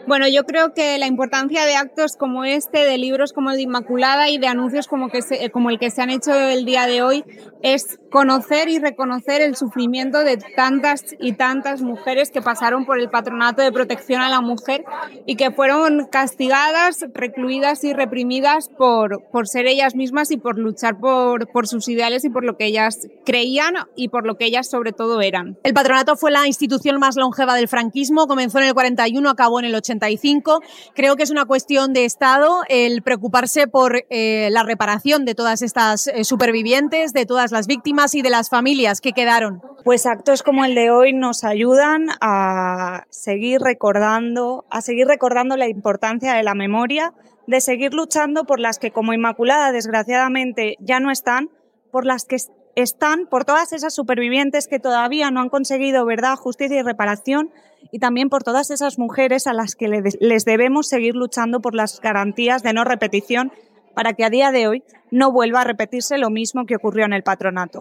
Bueno, yo creo que la importancia de actos como este, de libros como el de Inmaculada y de anuncios como el que se han hecho el día de hoy, es conocer y reconocer el sufrimiento de tantas y tantas mujeres que pasaron por el Patronato de Protección a la Mujer y que fueron castigadas, recluidas y reprimidas por ser ellas mismas y por luchar por sus ideales y por lo que ellas creían y por lo que ellas sobre todo eran. El Patronato fue la institución más longeva del franquismo, comenzó en el 41, acabó en el 85. Creo que es una cuestión de Estado el preocuparse por la reparación de todas estas supervivientes, de todas las víctimas y de las familias que quedaron. Pues actos como el de hoy nos ayudan a seguir recordando la importancia de la memoria, de seguir luchando por las que como Inmaculada desgraciadamente ya no están, por las que están, por todas esas supervivientes que todavía no han conseguido verdad, justicia y reparación, y también por todas esas mujeres a las que les debemos seguir luchando por las garantías de no repetición para que a día de hoy no vuelva a repetirse lo mismo que ocurrió en el Patronato.